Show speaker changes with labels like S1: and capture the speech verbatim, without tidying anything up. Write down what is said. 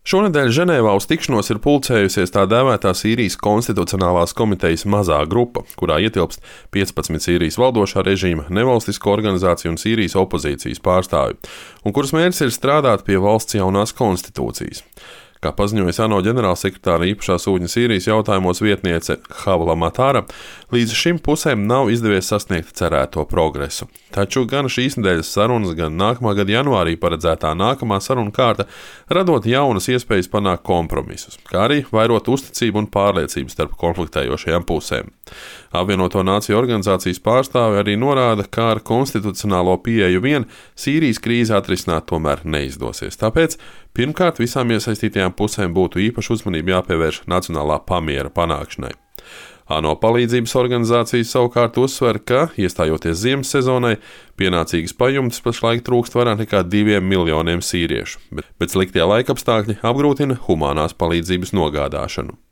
S1: Šonedēļ Ženēvā uz tikšanos ir pulcējusies tā dēvētā Sīrijas konstitucionālās komitejas mazā grupa, kurā ietilpst piecpadsmit Sīrijas valdošā režīma, nevalstisko organizāciju un Sīrijas opozīcijas pārstāvji, un kuras mērķis ir strādāt pie valsts jaunās konstitūcijas. Kā paziņoja ANO ģenerālsekretāra īpašā sūtņa Sīrijas jautājumos vietniece Havla Matāra, līdz šim pusēm nav izdevies sasniegt cerēto progresu. Taču gan šīs nedēļas sarunas, gan nākamā gada janvārī paredzētā nākamā saruna kārta radot jaunas iespējas panākt kompromisus, kā arī vairot uzticību un pārliecību starp konfliktējošajām pusēm. Apvienoto Nāciju organizācijas pārstāve arī norāda, ka ar konstitucionālo pieeju vien Sīrijas krīzi atrisināt tomēr neizdosies. Tāpēc pirmkārt visām iesaistītajām pusēm būtu īpaši uzmanība jāpievērš nacionālā pamiera panākšanai. ANO palīdzības organizācijas savukārt uzsver, ka, iestājoties ziemas sezonai, pienācīgas pajumtes pašlaik trūkst vairāk nekā diviem miljoniem sīriešu, bet, bet sliktie laikapstākļi apgrūtina humānās palīdzības nogādāšanu.